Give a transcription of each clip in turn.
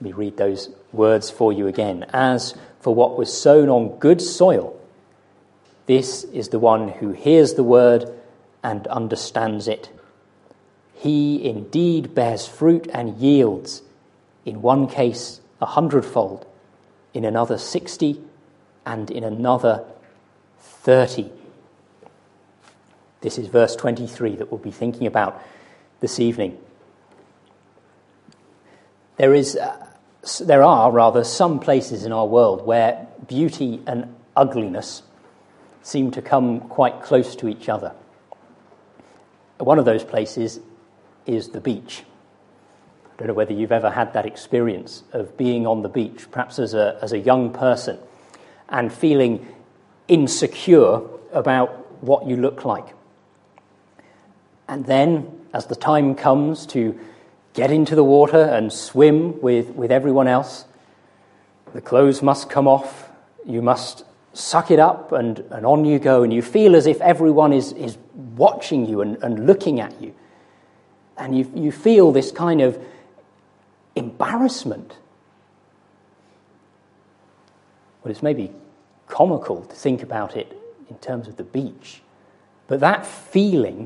Let me read those words for you again. As for what was sown on good soil, this is the one who hears the word and understands it. He indeed bears fruit and yields, in one case 100-fold, in another 60, and in another 30. This is verse 23 that we'll be thinking about this evening. There are some places in our world where beauty and ugliness seem to come quite close to each other. One of those places is the beach. I don't know whether you've ever had that experience of being on the beach, perhaps as a young person, and feeling insecure about what you look like. And then, as the time comes to get into the water and swim with everyone else, the clothes must come off, you must suck it up, and on you go, and you feel as if everyone is watching you and looking at you. And you feel this kind of embarrassment. Well, it's maybe comical to think about it in terms of the beach, but that feeling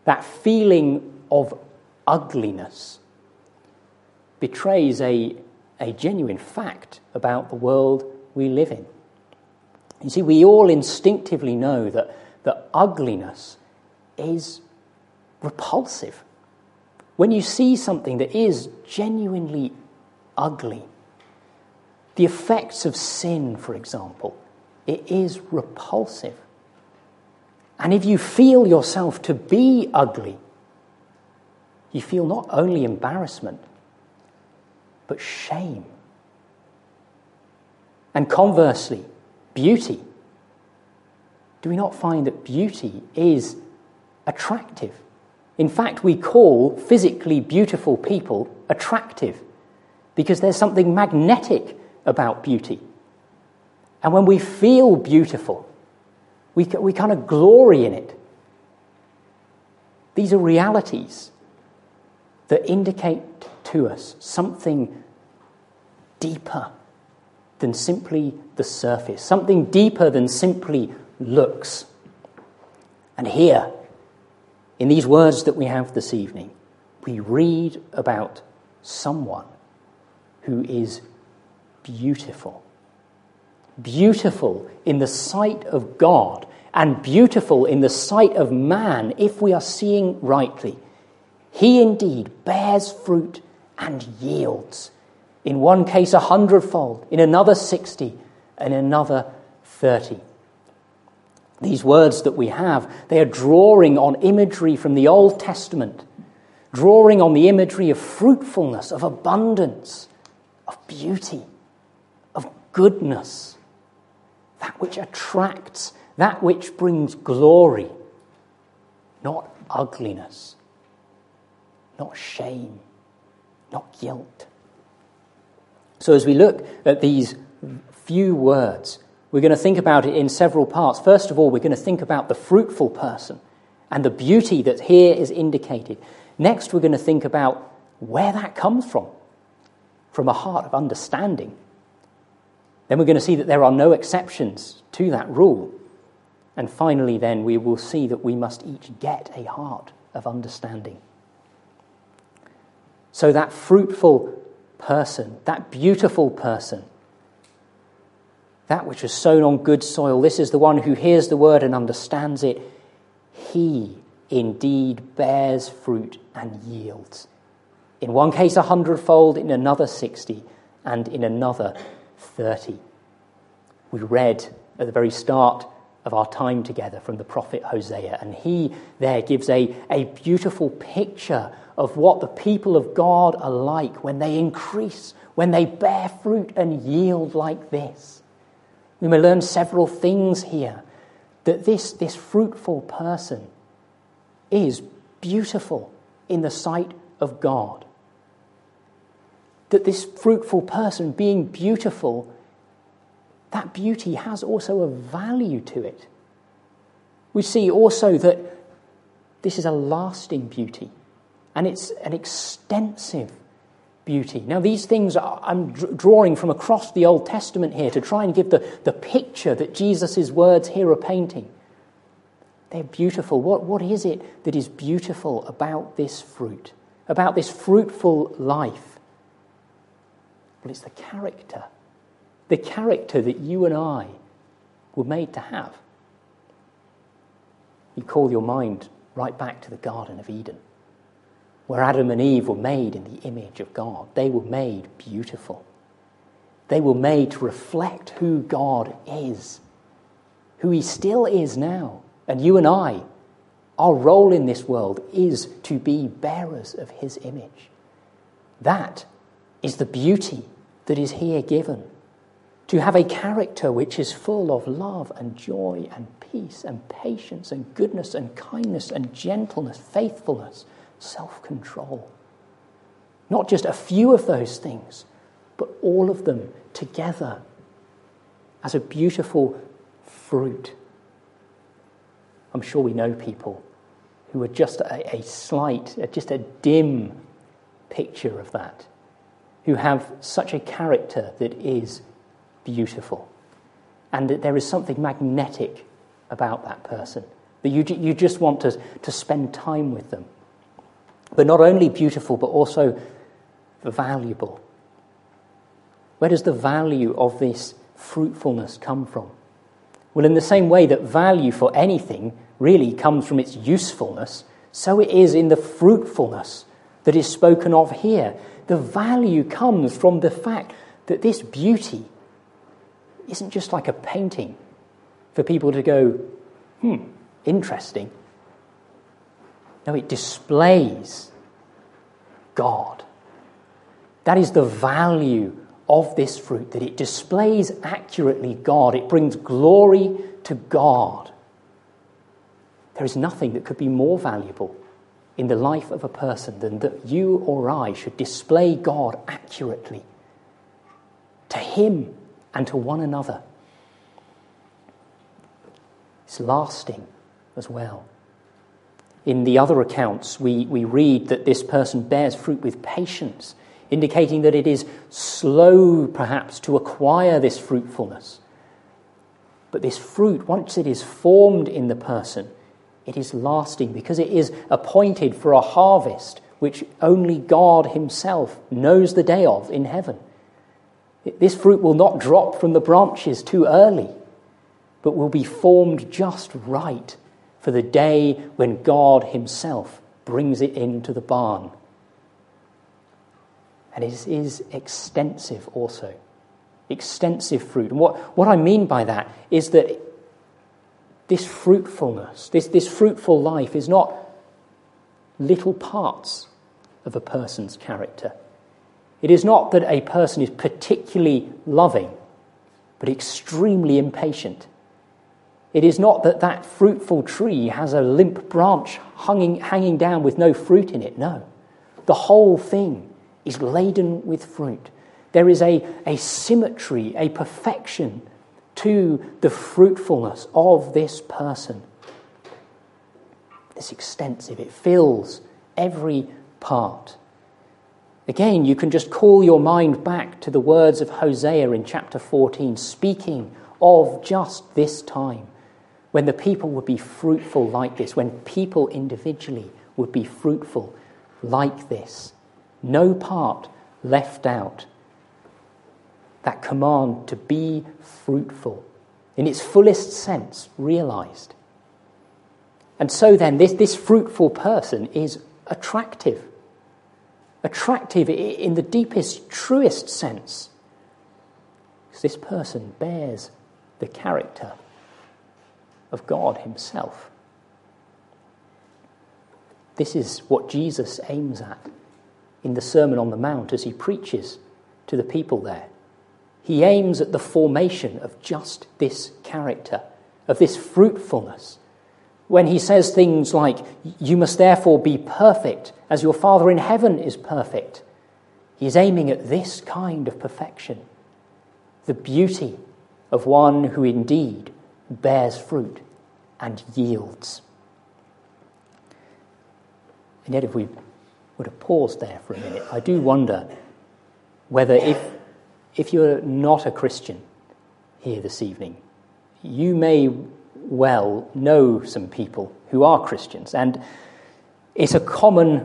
of ugliness betrays a genuine fact about the world we live in. You see, we all instinctively know that ugliness is repulsive. When you see something that is genuinely ugly, the effects of sin, for example, it is repulsive. And if you feel yourself to be ugly, you feel not only embarrassment, but shame. And conversely, beauty. Do we not find that beauty is attractive? In fact, we call physically beautiful people attractive because there's something magnetic about beauty. And when we feel beautiful, we kind of glory in it. These are realities that indicate to us something deeper than simply the surface, something deeper than simply looks. And here, in these words that we have this evening, we read about someone who is beautiful. Beautiful in the sight of God and beautiful in the sight of man if we are seeing rightly. He indeed bears fruit and yields. In one case 100-fold, in another 60, and in another 30. These words that we have, they are drawing on imagery from the Old Testament, drawing on the imagery of fruitfulness, of abundance, of beauty, of goodness, that which attracts, that which brings glory, not ugliness, not shame, not guilt. So as we look at these few words, we're going to think about it in several parts. First of all, we're going to think about the fruitful person and the beauty that here is indicated. Next, we're going to think about where that comes from a heart of understanding. Then we're going to see that there are no exceptions to that rule. And finally, then, we will see that we must each get a heart of understanding. So that fruitful person, that beautiful person, that which is sown on good soil, this is the one who hears the word and understands it. He indeed bears fruit and yields. In one case 100-fold, in another 60, and in another 30. We read at the very start of our time together from the prophet Hosea, and he there gives a beautiful picture of what the people of God are like when they increase, when they bear fruit and yield like this. We may learn several things here, that this fruitful person is beautiful in the sight of God. That this fruitful person being beautiful, that beauty has also a value to it. We see also that this is a lasting beauty, and it's an extensive beauty. Now, these things I'm drawing from across the Old Testament here to try and give the picture that Jesus' words here are painting. They're beautiful. What is it that is beautiful about this fruit, about this fruitful life? Well, it's the character that you and I were made to have. You call your mind right back to the Garden of Eden, where Adam and Eve were made in the image of God. They were made beautiful. They were made to reflect who God is, who he still is now. And you and I, our role in this world is to be bearers of his image. That is the beauty that is here given. To have a character which is full of love and joy and peace and patience and goodness and kindness and gentleness, faithfulness, self-control. Not just a few of those things, but all of them together as a beautiful fruit. I'm sure we know people who are just just a dim picture of that, who have such a character that is beautiful, and that there is something magnetic about that person, that you just want to spend time with them. But not only beautiful, but also valuable. Where does the value of this fruitfulness come from? Well, in the same way that value for anything really comes from its usefulness, so it is in the fruitfulness that is spoken of here. The value comes from the fact that this beauty isn't just like a painting for people to go, interesting. No, it displays God. That is the value of this fruit, that it displays accurately God. It brings glory to God. There is nothing that could be more valuable in the life of a person than that you or I should display God accurately to him and to one another. It's lasting as well. In the other accounts, we read that this person bears fruit with patience, indicating that it is slow, perhaps, to acquire this fruitfulness. But this fruit, once it is formed in the person, it is lasting because it is appointed for a harvest which only God himself knows the day of in heaven. This fruit will not drop from the branches too early, but will be formed just right for the day when God himself brings it into the barn. And it is extensive also. Extensive fruit. And what I mean by that is that this fruitfulness, this fruitful life is not little parts of a person's character. It is not that a person is particularly loving, but extremely impatient. It is not that that fruitful tree has a limp branch hanging down with no fruit in it. No. The whole thing is laden with fruit. There is a symmetry, a perfection to the fruitfulness of this person. It's extensive. It fills every part. Again, you can just call your mind back to the words of Hosea in chapter 14, speaking of just this time, when the people would be fruitful like this, when people individually would be fruitful like this. No part left out. That command to be fruitful, in its fullest sense, realized. And so then, this fruitful person is attractive. Attractive in the deepest, truest sense. Because this person bears the character of God himself. This is what Jesus aims at in the Sermon on the Mount as he preaches to the people there. He aims at the formation of just this character, of this fruitfulness. When he says things like, you must therefore be perfect as your Father in heaven is perfect, he is aiming at this kind of perfection, the beauty of one who indeed bears fruit and yields. And yet if we were to pause there for a minute, I do wonder whether if you're not a Christian here this evening, you may well know some people who are Christians, and it's a common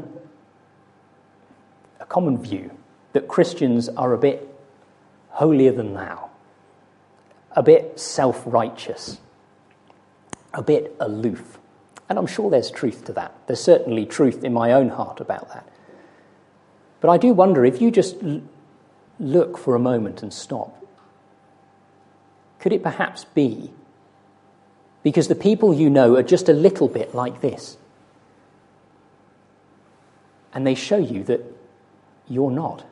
view that Christians are a bit holier than thou, a bit self-righteous, a bit aloof. And I'm sure there's truth to that. There's certainly truth in my own heart about that. But I do wonder, if you just look for a moment and stop, could it perhaps be because the people you know are just a little bit like this? And they show you that you're not.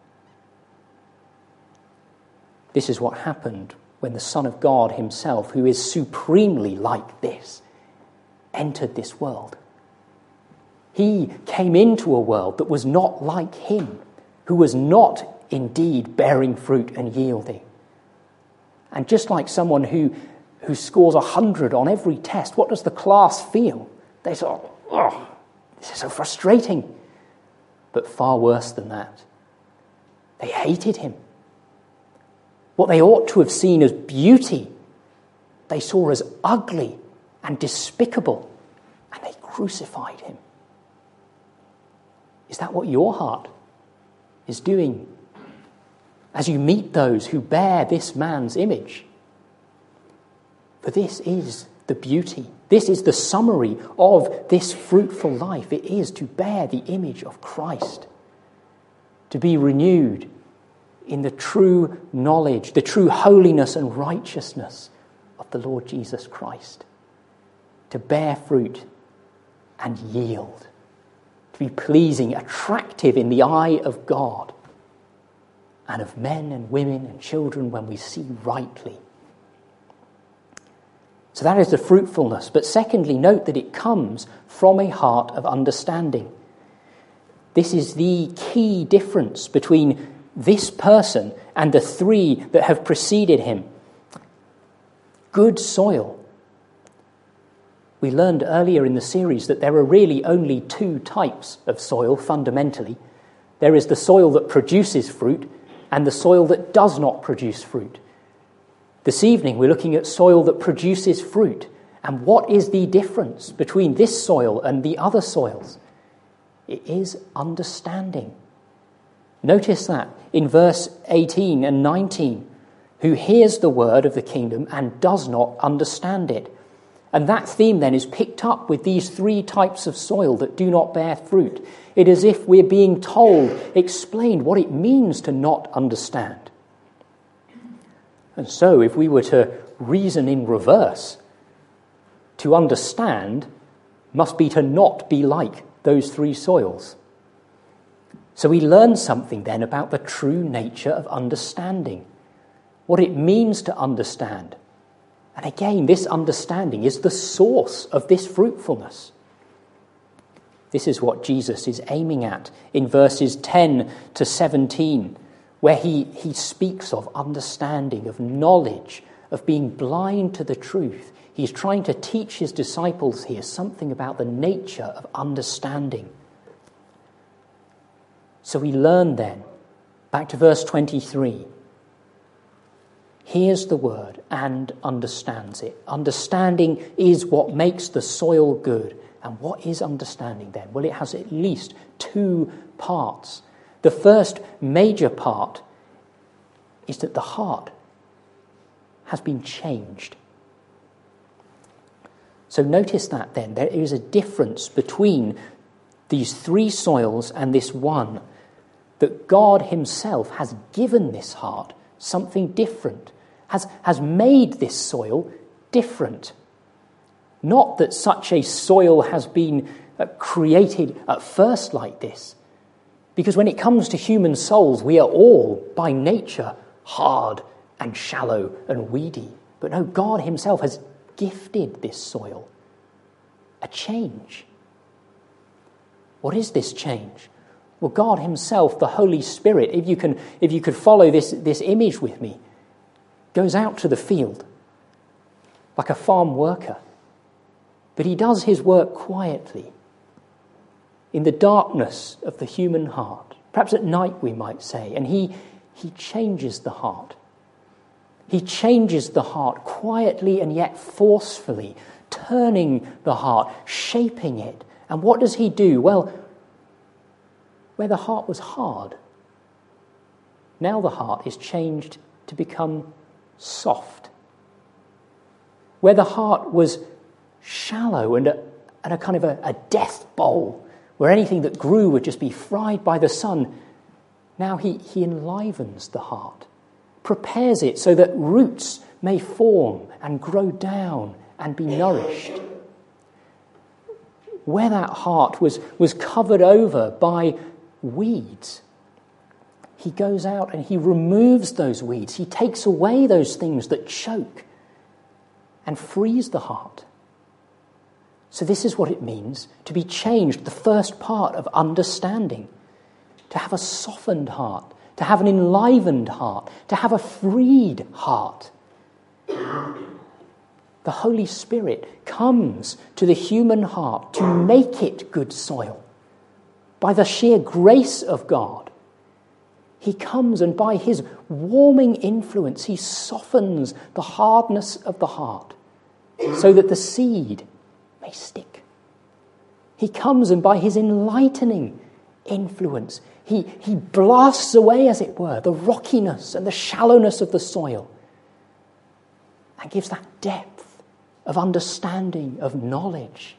This is what happened when the Son of God himself, who is supremely like this, entered this world. He came into a world that was not like him, who was not indeed bearing fruit and yielding. And just like someone who scores 100 on every test, what does the class feel? They say, oh, this is so frustrating. But far worse than that, they hated him. What they ought to have seen as beauty, they saw as ugly and despicable, and they crucified him. Is that what your heart is doing as you meet those who bear this man's image? For this is the beauty. This is the summary of this fruitful life. It is to bear the image of Christ, to be renewed in the true knowledge, the true holiness and righteousness of the Lord Jesus Christ, to bear fruit and yield, to be pleasing, attractive in the eye of God and of men and women and children when we see rightly. So that is the fruitfulness. But secondly, note that it comes from a heart of understanding. This is the key difference between this person and the three that have preceded him. Good soil. We learned earlier in the series that there are really only two types of soil fundamentally. There is the soil that produces fruit and the soil that does not produce fruit. This evening we're looking at soil that produces fruit. And what is the difference between this soil and the other soils? It is understanding. Notice that in verse 18 and 19, who hears the word of the kingdom and does not understand it. And that theme then is picked up with these three types of soil that do not bear fruit. It is as if we're being told, explained what it means to not understand. And so if we were to reason in reverse, to understand must be to not be like those three soils. So we learn something then about the true nature of understanding, what it means to understand. And again, this understanding is the source of this fruitfulness. This is what Jesus is aiming at in verses 10 to 17, where he speaks of understanding, of knowledge, of being blind to the truth. He's trying to teach his disciples here something about the nature of understanding. So we learn then, back to verse 23, hears the word and understands it. Understanding is what makes the soil good. And what is understanding then? Well, it has at least two parts. The first major part is that the heart has been changed. So notice that then. There is a difference between these three soils and this one. That God himself has given this heart something different, has made this soil different. Not that such a soil has been created at first like this, because when it comes to human souls, we are all, by nature, hard and shallow and weedy. But no, God himself has gifted this soil a change. What is this change? Well, God himself, the Holy Spirit, if you could follow this image with me, goes out to the field like a farm worker. But he does his work quietly in the darkness of the human heart. perhaps at night we might say, and he changes the heart. He changes the heart quietly and yet forcefully, turning the heart, shaping it. And what does he do? Well, where the heart was hard, now the heart is changed to become soft. Where the heart was shallow and a kind of a death bowl, where anything that grew would just be fried by the sun, now he enlivens the heart, prepares it so that roots may form and grow down and be nourished. Where that heart was covered over by weeds, he goes out and he removes those weeds. He takes away those things that choke and frees the heart. So this is what it means to be changed, the first part of understanding, to have a softened heart, to have an enlivened heart, to have a freed heart. The Holy Spirit comes to the human heart to make it good soil. By the sheer grace of God, he comes and by his warming influence, he softens the hardness of the heart so that the seed may stick. He comes and by his enlightening influence, he blasts away, as it were, the rockiness and the shallowness of the soil and gives that depth of understanding, of knowledge.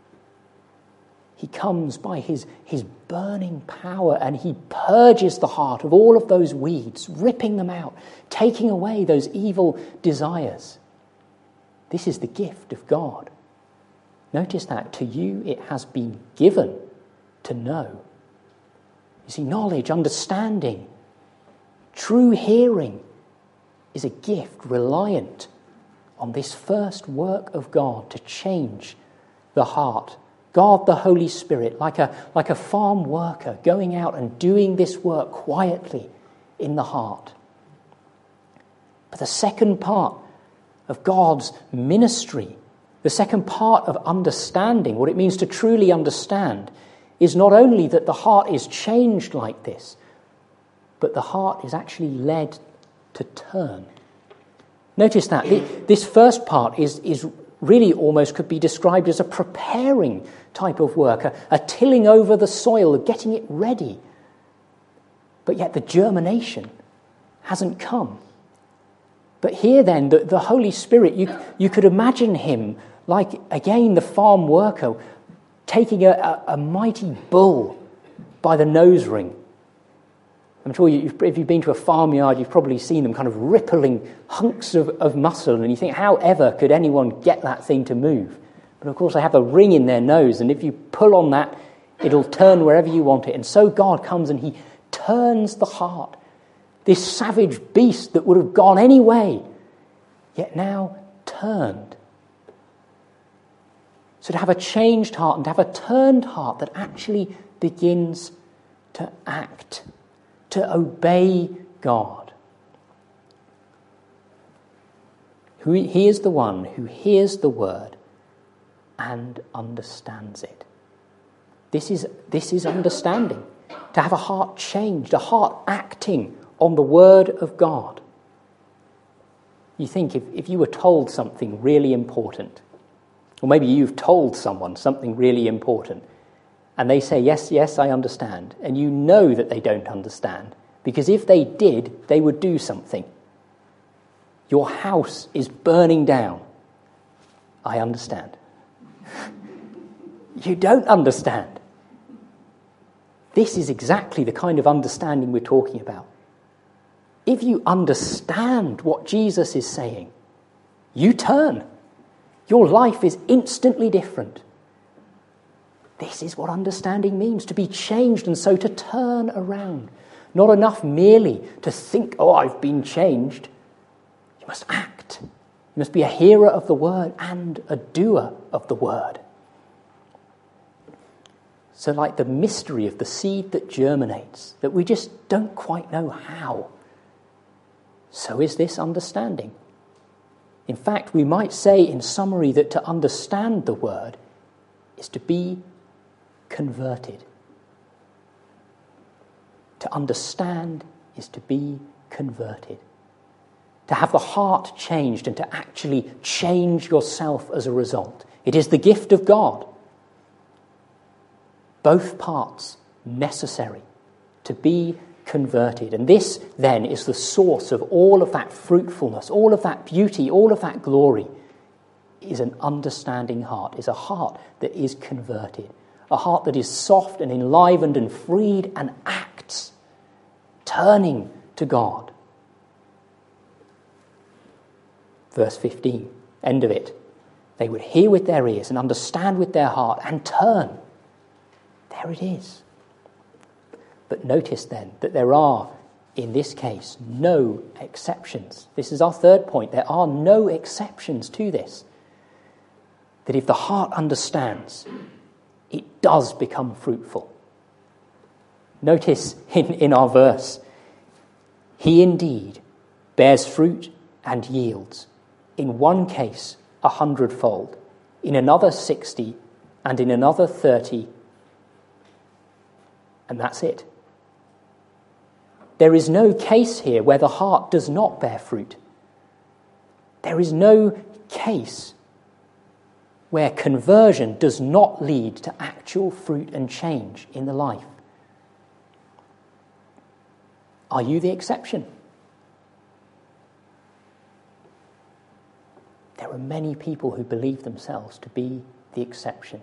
He comes by his burning power and he purges the heart of all of those weeds, ripping them out, taking away those evil desires. This is the gift of God. Notice that to you it has been given to know. You see, knowledge, understanding, true hearing is a gift reliant on this first work of God to change the heart. God, the Holy Spirit, like a farm worker, going out and doing this work quietly in the heart. But the second part of God's ministry, the second part of understanding, what it means to truly understand, is not only that the heart is changed like this, but the heart is actually led to turn. Notice that. This first part is really almost could be described as a preparing type of work, a tilling over the soil, getting it ready. But yet the germination hasn't come. But here then, the Holy Spirit, you could imagine him like, again, the farm worker taking a mighty bull by the nose ring. I'm sure if you've been to a farmyard, you've probably seen them kind of rippling hunks of muscle, and you think, how ever could anyone get that thing to move? But of course, they have a ring in their nose, and if you pull on that, it'll turn wherever you want it. And so God comes and he turns the heart. This savage beast that would have gone any way, yet now turned. So to have a changed heart and to have a turned heart that actually begins to act, to obey God. He is the one who hears the word and understands it. This is understanding. To have a heart changed, a heart acting on the word of God. You think if you were told something really important, or maybe you've told someone something really important, and they say, yes, I understand, and you know that they don't understand, because if they did, they would do something. Your house is burning down. I understand. You don't understand. This is exactly the kind of understanding we're talking about. If you understand what Jesus is saying, you turn. Your life is instantly different. This is what understanding means, to be changed and so to turn around. Not enough merely to think, I've been changed. You must act. You must be a hearer of the word and a doer of the word. So like the mystery of the seed that germinates, that we just don't quite know how, so is this understanding. In fact, we might say in summary that to understand the word is to be converted. To understand is to be converted. To have the heart changed and to actually change yourself as a result. It is the gift of God. Both parts necessary to be converted. And this then is the source of all of that fruitfulness, all of that beauty, all of that glory, is an understanding heart, is a heart that is converted, a heart that is soft and enlivened and freed and acts, turning to God. Verse 15, end of it. They would hear with their ears and understand with their heart and turn. There it is. But notice then that there are, in this case, no exceptions. This is our third point. There are no exceptions to this. That if the heart understands, it does become fruitful. Notice in our verse, he indeed bears fruit and yields. In one case, 100-fold. In another 60, and in another 30. And that's it. There is no case here where the heart does not bear fruit. There is no case where conversion does not lead to actual fruit and change in the life. Are you the exception? There are many people who believe themselves to be the exception.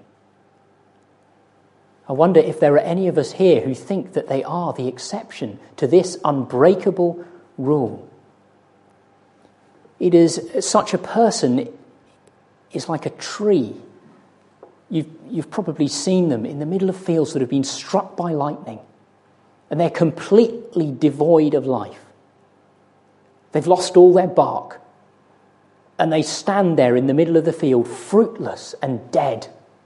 I wonder if there are any of us here who think that they are the exception to this unbreakable rule. It is such a person is like a tree. You've probably seen them in the middle of fields that have been struck by lightning, and they're completely devoid of life. They've lost all their bark, and they stand there in the middle of the field, fruitless and dead.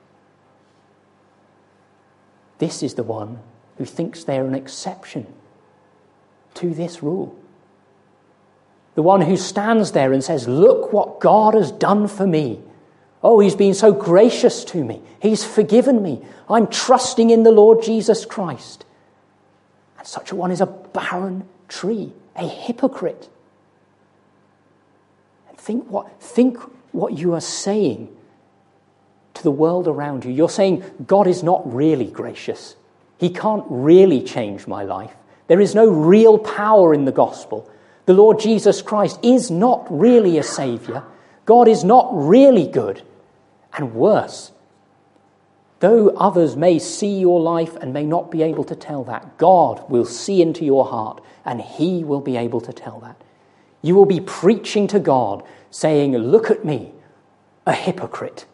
This is the one who thinks they're an exception to this rule. The one who stands there and says, look what God has done for me. Oh, he's been so gracious to me. He's forgiven me. I'm trusting in the Lord Jesus Christ. And such a one is a barren tree, a hypocrite. And think what you are saying to the world around you. You're saying, God is not really gracious. He can't really change my life. There is no real power in the gospel. The Lord Jesus Christ is not really a saviour. God is not really good. And worse, though others may see your life and may not be able to tell that, God will see into your heart and he will be able to tell that. You will be preaching to God, saying, look at me, a hypocrite.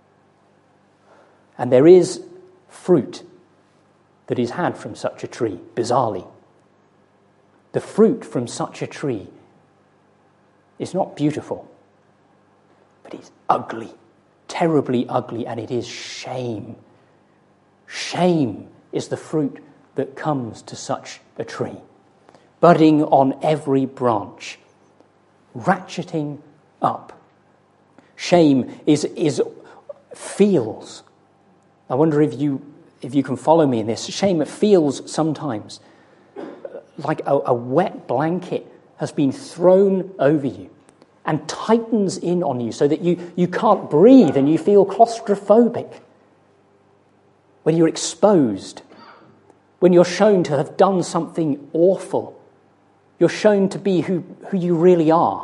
And there is fruit that is had from such a tree, bizarrely. The fruit from such a tree is not beautiful, but it's ugly, terribly ugly, and it is shame. Shame is the fruit that comes to such a tree, budding on every branch, ratcheting up. Shame is feels. I wonder if you can follow me in this. Shame feels sometimes like a wet blanket has been thrown over you and tightens in on you so that you can't breathe and you feel claustrophobic. When you're exposed, when you're shown to have done something awful, you're shown to be who you really are.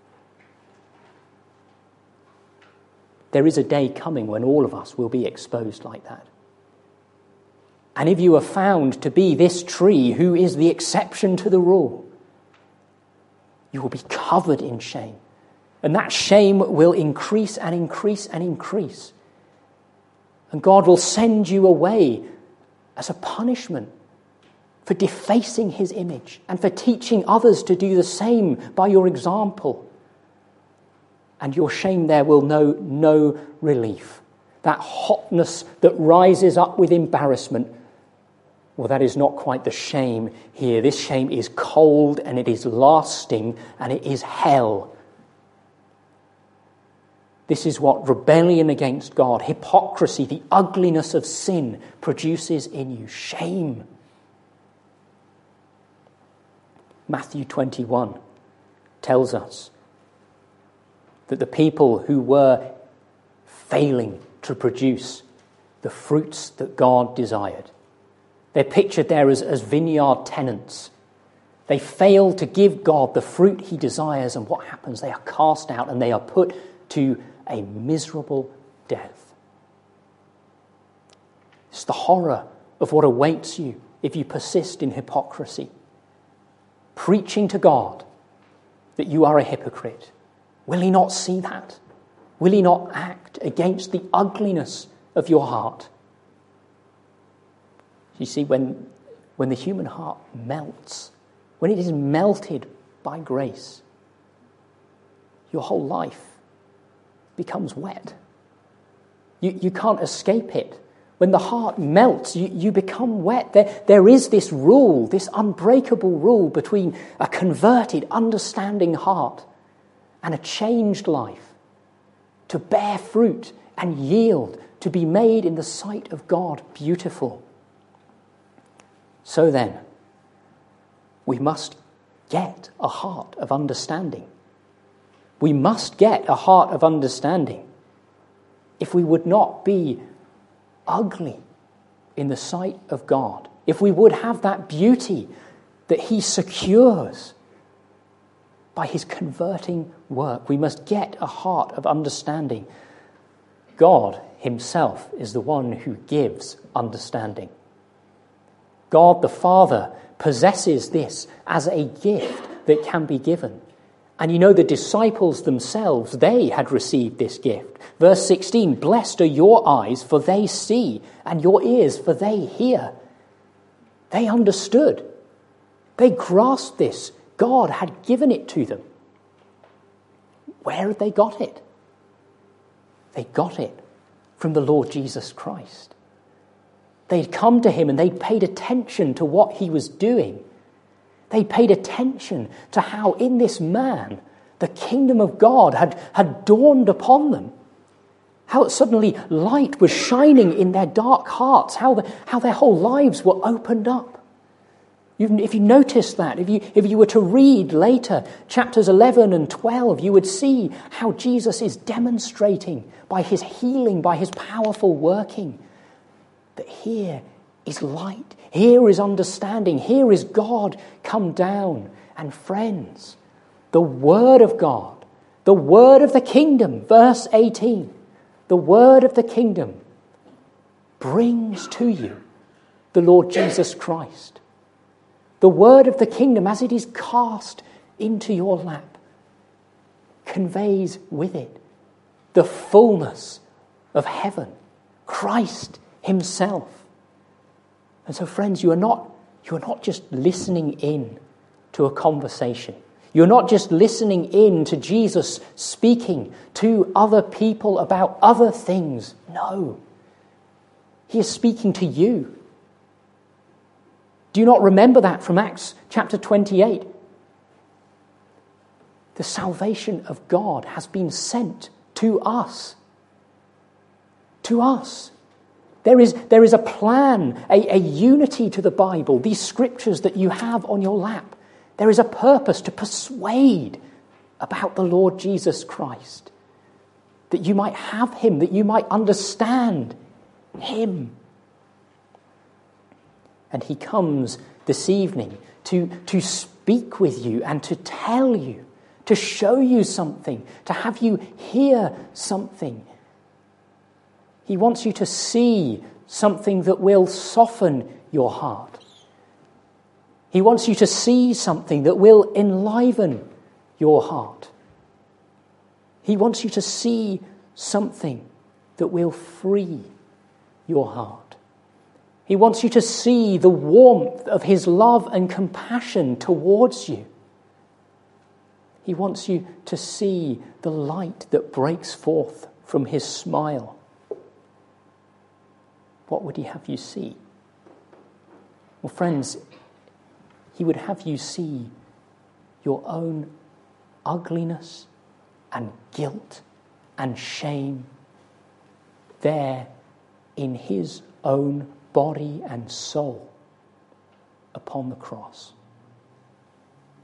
There is a day coming when all of us will be exposed like that. And if you are found to be this tree who is the exception to the rule, you will be covered in shame. And that shame will increase and increase and increase. And God will send you away as a punishment for defacing his image and for teaching others to do the same by your example. And your shame there will know no relief. That hotness that rises up with embarrassment, well, that is not quite the shame here. This shame is cold and it is lasting and it is hell. This is what rebellion against God, hypocrisy, the ugliness of sin produces in you. Shame. Matthew 21 tells us that the people who were failing to produce the fruits that God desired, they're pictured there as vineyard tenants. They fail to give God the fruit he desires, and what happens? They are cast out and they are put to a miserable death. It's the horror of what awaits you if you persist in hypocrisy. Preaching to God that you are a hypocrite. Will he not see that? Will he not act against the ugliness of your heart? You see, when the human heart melts, when it is melted by grace, your whole life becomes wet. You can't escape it. When the heart melts, you become wet. There is this rule, this unbreakable rule between a converted, understanding heart and a changed life, to bear fruit and yield, to be made in the sight of God beautiful. So then, we must get a heart of understanding. We must get a heart of understanding if we would not be ugly in the sight of God, if we would have that beauty that he secures by his converting work. We must get a heart of understanding. God himself is the one who gives understanding. God the Father possesses this as a gift that can be given. And you know, the disciples themselves, they had received this gift. Verse 16, blessed are your eyes, for they see, and your ears, for they hear. They understood. They grasped this. God had given it to them. Where had they got it? They got it from the Lord Jesus Christ. They'd come to him and they'd paid attention to what he was doing. They paid attention to how in this man the kingdom of God had dawned upon them. How suddenly light was shining in their dark hearts. How their whole lives were opened up. If you notice that, if you were to read later chapters 11 and 12, you would see how Jesus is demonstrating by his healing, by his powerful working, that here is light, here is understanding, here is God come down. And friends, the word of God, the word of the kingdom, verse 18, the word of the kingdom brings to you the Lord Jesus Christ. The word of the kingdom, as it is cast into your lap, conveys with it the fullness of heaven, Christ himself. And so, friends, you are not just listening in to a conversation. You're not just listening in to Jesus speaking to other people about other things. No. He is speaking to you. Do you not remember that from Acts chapter 28? The salvation of God has been sent to us. To us. There is a plan, a unity to the Bible, these scriptures that you have on your lap. There is a purpose to persuade about the Lord Jesus Christ, that you might have him, that you might understand him. And he comes this evening to speak with you and to tell you, to show you something, to have you hear something. He wants you to see something that will soften your heart. He wants you to see something that will enliven your heart. He wants you to see something that will free your heart. He wants you to see the warmth of his love and compassion towards you. He wants you to see the light that breaks forth from his smile. What would he have you see? Well, friends, he would have you see your own ugliness and guilt and shame there in his own body and soul upon the cross.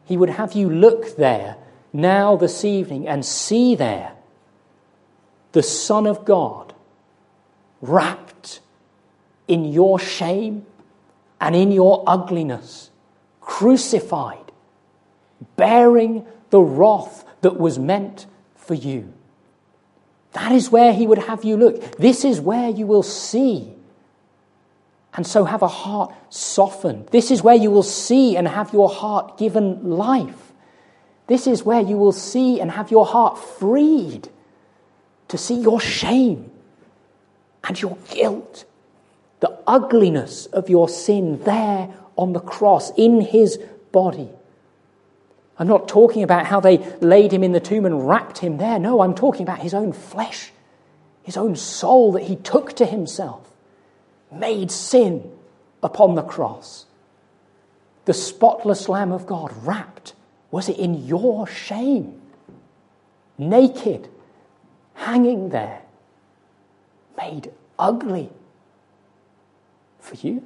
He would have you look there now this evening and see there the Son of God wrapped in your shame and in your ugliness, crucified, bearing the wrath that was meant for you. That is where he would have you look. This is where you will see and so have a heart softened. This is where you will see and have your heart given life. This is where you will see and have your heart freed to see your shame and your guilt, the ugliness of your sin there on the cross in his body. I'm not talking about how they laid him in the tomb and wrapped him there. No, I'm talking about his own flesh, his own soul that he took to himself, made sin upon the cross. The spotless Lamb of God wrapped, was it in your shame? Naked, hanging there, made ugly for you?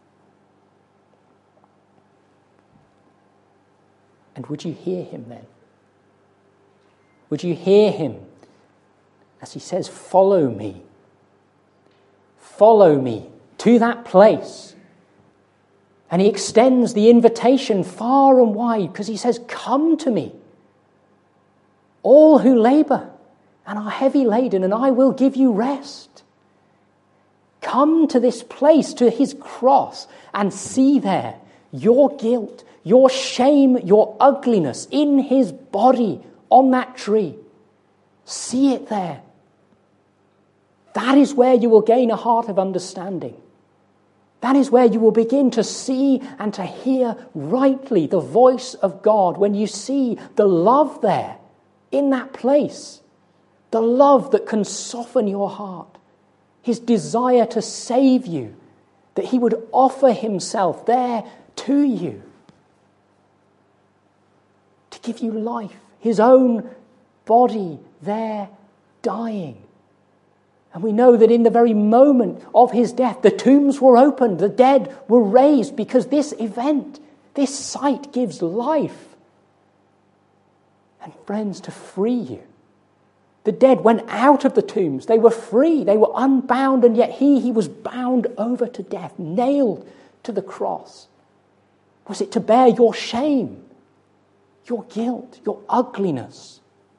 And would you hear him then? Would you hear him as he says, follow me? Follow me to that place. And he extends the invitation far and wide because he says, come to me, all who labor and are heavy laden, and I will give you rest. Come to this place, to his cross, and see there your guilt, your shame, your ugliness in his body on that tree. See it there. That is where you will gain a heart of understanding. That is where you will begin to see and to hear rightly the voice of God, when you see the love there in that place, the love that can soften your heart, his desire to save you, that he would offer himself there to you, to give you life, his own body there dying. And we know that in the very moment of his death, the tombs were opened, the dead were raised, because this event, this sight gives life. And friends, to free you. The dead went out of the tombs. They were free. They were unbound, and yet he was bound over to death, nailed to the cross. Was it to bear your shame, your guilt, your ugliness?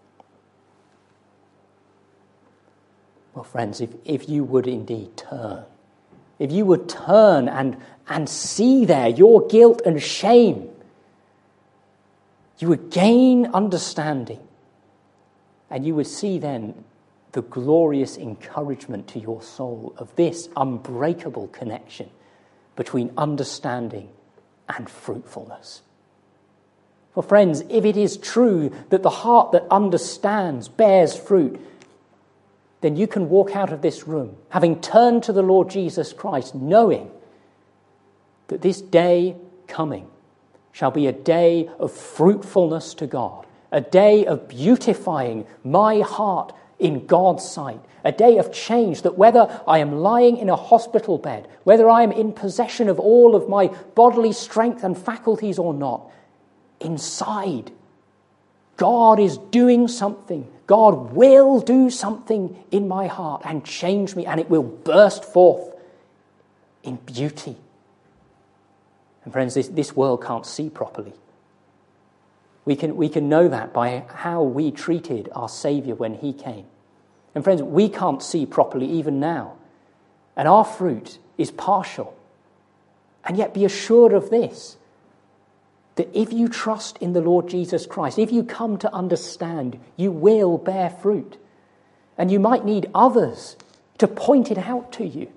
Well, friends, if you would indeed turn, if you would turn and see there your guilt and shame, you would gain understanding, and you would see then the glorious encouragement to your soul of this unbreakable connection between understanding and fruitfulness. For friends, if it is true that the heart that understands bears fruit, then you can walk out of this room, having turned to the Lord Jesus Christ, knowing that this day coming shall be a day of fruitfulness to God, a day of beautifying my heart in God's sight, a day of change, that whether I am lying in a hospital bed, whether I am in possession of all of my bodily strength and faculties or not, inside, God is doing something. God will do something in my heart and change me, and it will burst forth in beauty. And friends, this world can't see properly. We can know that by how we treated our Saviour when he came. And friends, we can't see properly even now. And our fruit is partial. And yet be assured of this, that if you trust in the Lord Jesus Christ, if you come to understand, you will bear fruit. And you might need others to point it out to you.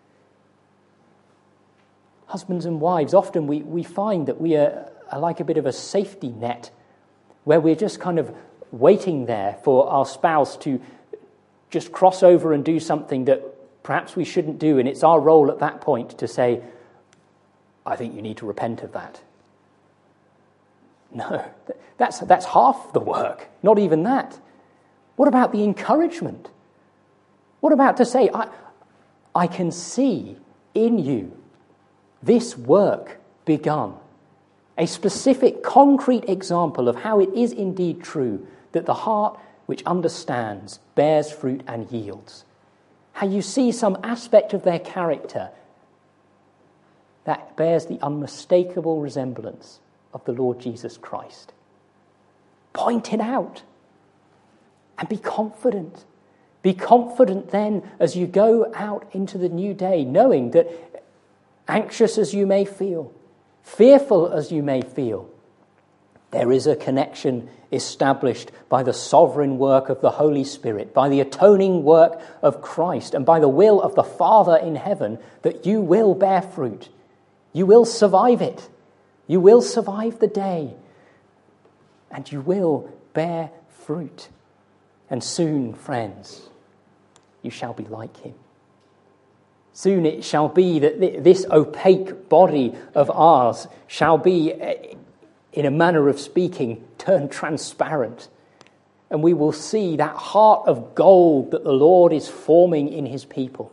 Husbands and wives, often we find that we are like a bit of a safety net, where we're just kind of waiting there for our spouse to just cross over and do something that perhaps we shouldn't do. And it's our role at that point to say, I think you need to repent of that. No, that's half the work, not even that. What about the encouragement? What about to say, I can see in you this work begun, A specific, concrete example of how it is indeed true that the heart which understands bears fruit and yields. How you see some aspect of their character that bears the unmistakable resemblance of the Lord Jesus Christ. Point it out and be confident. Be confident then as you go out into the new day, knowing that anxious as you may feel, fearful as you may feel, there is a connection established by the sovereign work of the Holy Spirit, by the atoning work of Christ, and by the will of the Father in heaven, that you will bear fruit. You will survive it. You will survive the day. And you will bear fruit. And soon, friends, you shall be like him. Soon it shall be that this opaque body of ours shall be, in a manner of speaking, turned transparent. And we will see that heart of gold that the Lord is forming in his people.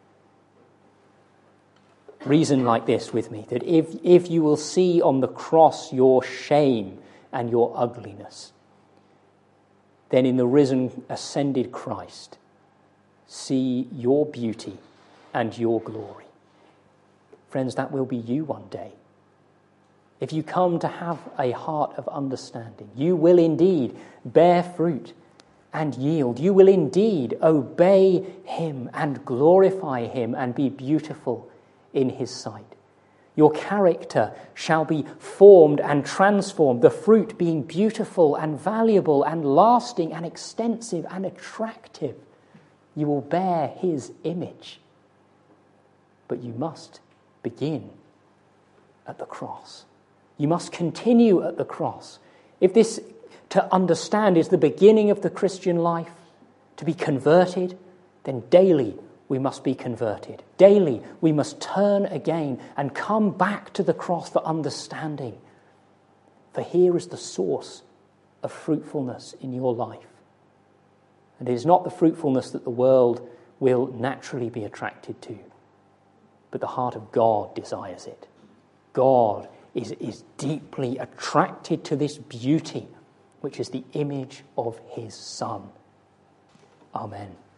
Reason like this with me, that if you will see on the cross your shame and your ugliness, then in the risen, ascended Christ, see your beauty and your glory. Friends, that will be you one day. If you come to have a heart of understanding, you will indeed bear fruit and yield. You will indeed obey him and glorify him and be beautiful in his sight. Your character shall be formed and transformed, the fruit being beautiful and valuable and lasting and extensive and attractive. You will bear his image. But you must begin at the cross. You must continue at the cross. If this, to understand, is the beginning of the Christian life, to be converted, then daily we must be converted. Daily we must turn again and come back to the cross for understanding. For here is the source of fruitfulness in your life. And it is not the fruitfulness that the world will naturally be attracted to, but the heart of God desires it. God is deeply attracted to this beauty, which is the image of his Son. Amen.